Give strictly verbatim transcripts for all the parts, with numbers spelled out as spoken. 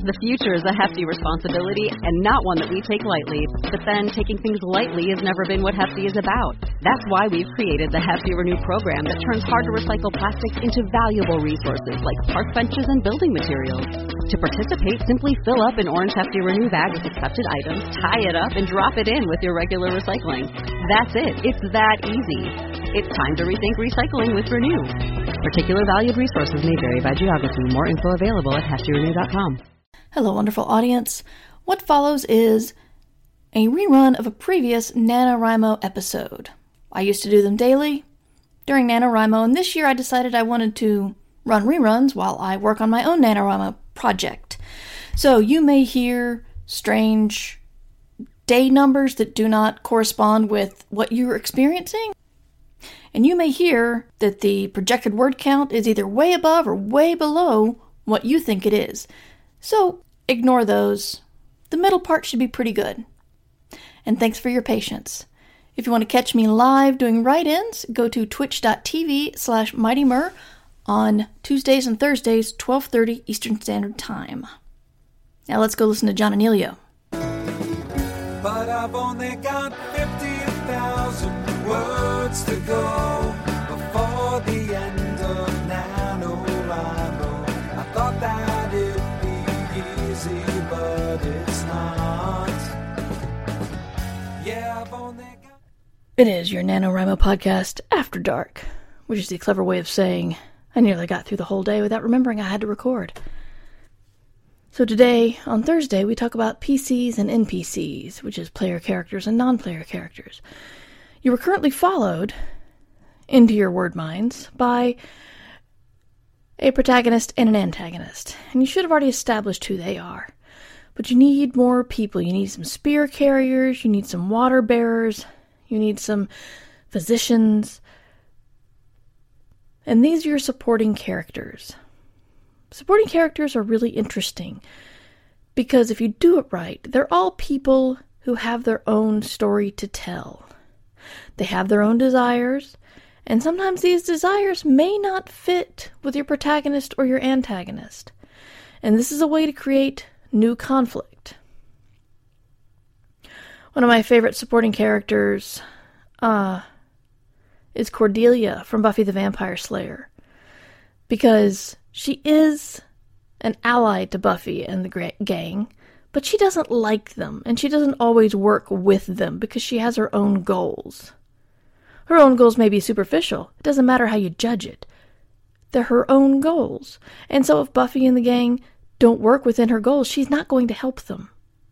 The future is a hefty responsibility and not one that we take lightly. But then, taking things lightly has never been what Hefty is about. That's why we've created the Hefty Renew program that turns hard-to-recycle plastics into valuable resources like park benches and building materials. To participate, simply fill up an orange Hefty Renew bag with accepted items, tie it up, and drop it in with your regular recycling. That's it. It's that easy. It's time to rethink recycling with Renew. Particular valued resources may vary by geography. More info available at hefty renew dot com. Hello, wonderful audience. What follows is a rerun of a previous NaNoWriMo episode. I used to do them daily during NaNoWriMo, and this year I decided I wanted to run reruns while I work on my own NaNoWriMo project. So you may hear strange day numbers that do not correspond with what you're experiencing. And you may hear that the projected word count is either way above or way below what you think it is. So ignore those. The middle part should be pretty good. And thanks for your patience. If you want to catch me live doing write-ins, go to twitch.tv slash mightymur on Tuesdays and Thursdays, twelve thirty Eastern Standard Time. Now let's go listen to John Anealio. But I've only got fifty thousand words to go before the end of NaNoWriMo. I thought that it'd be easy, but it's not. Yeah, I've only got... It is your NaNoWriMo podcast, After Dark, which is the clever way of saying I nearly got through the whole day without remembering I had to record. So today, on Thursday, we talk about P Cs and N P Cs, which is player characters and non-player characters. You are currently followed into your word minds by a protagonist and an antagonist, and you should have already established who they are. But you need more people. You need some spear carriers, you need some water bearers, you need some physicians, and these are your supporting characters. Supporting characters are really interesting because if you do it right, they're all people who have their own story to tell. They have their own desires, and sometimes these desires may not fit with your protagonist or your antagonist. And this is a way to create new conflict. One of my favorite supporting characters uh, is Cordelia from Buffy the Vampire Slayer, because she is an ally to Buffy and the gang, but she doesn't like them, and she doesn't always work with them because she has her own goals. Her own goals may be superficial. It doesn't matter how you judge it. They're her own goals. And so if Buffy and the gang don't work within her goals, she's not going to help them.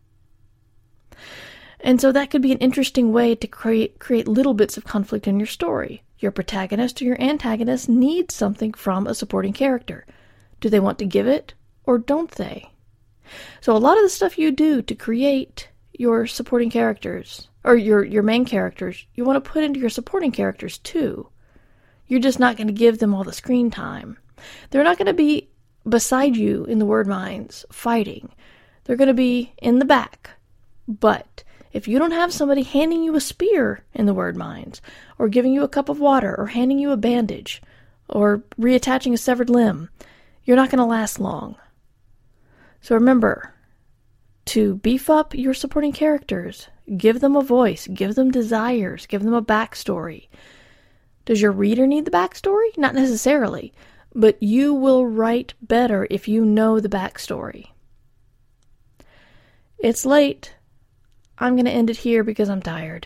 And so that could be an interesting way to create create little bits of conflict in your story. Your protagonist or your antagonist needs something from a supporting character. Do they want to give it, or don't they? So a lot of the stuff you do to create your supporting characters, or your, your main characters, you want to put into your supporting characters too. You're just not going to give them all the screen time. They're not going to be beside you in the word mines fighting. They're going to be in the back. But if you don't have somebody handing you a spear in the word mines, or giving you a cup of water, or handing you a bandage, or reattaching a severed limb, you're not going to last long. So remember to beef up your supporting characters. Give them a voice. Give them desires. Give them a backstory. Does your reader need the backstory? Not necessarily, but you will write better if you know the backstory. It's late. I'm going to end it here because I'm tired.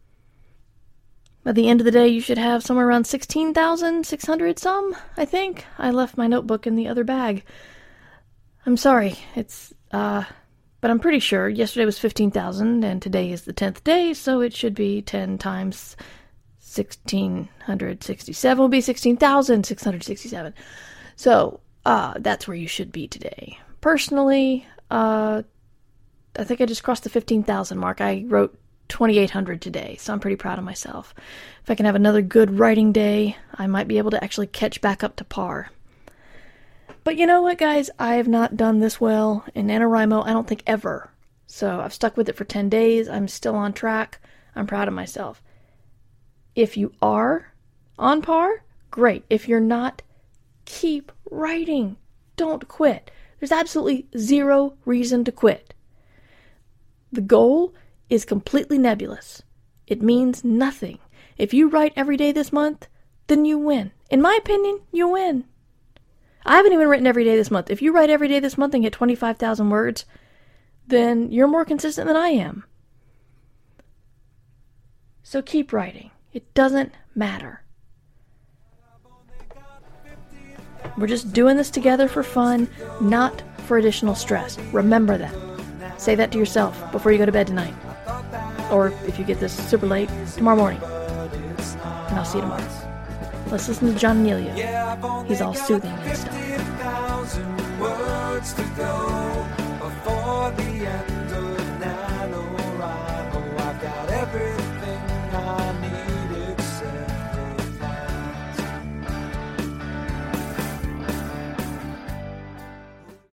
At the end of the day, you should have somewhere around sixteen thousand six hundred some, I think. I left my notebook in the other bag. I'm sorry. It's, uh, but I'm pretty sure yesterday was fifteen thousand and today is the tenth day, so it should be ten times sixteen sixty-seven will be sixteen thousand six hundred sixty-seven. So, uh, that's where you should be today. Personally, uh, I think I just crossed the fifteen thousand mark. I wrote twenty-eight hundred today, so I'm pretty proud of myself. If I can have another good writing day, I might be able to actually catch back up to par. But you know what, guys? I have not done this well in NaNoWriMo, I don't think ever. So I've stuck with it for ten days. I'm still on track. I'm proud of myself. If you are on par, great. If you're not, keep writing. Don't quit. There's absolutely zero reason to quit. The goal is completely nebulous. It means nothing. If you write every day this month, then you win. In my opinion, you win. I haven't even written every day this month. If you write every day this month and get twenty-five thousand words, then you're more consistent than I am. So keep writing. It doesn't matter. We're just doing this together for fun, not for additional stress. Remember that. Say that to yourself before you go to bed tonight. Or if you get this super late, tomorrow morning. And I'll see you tomorrow. Let's listen to John Anelia. He's all soothing and stuff. words to go.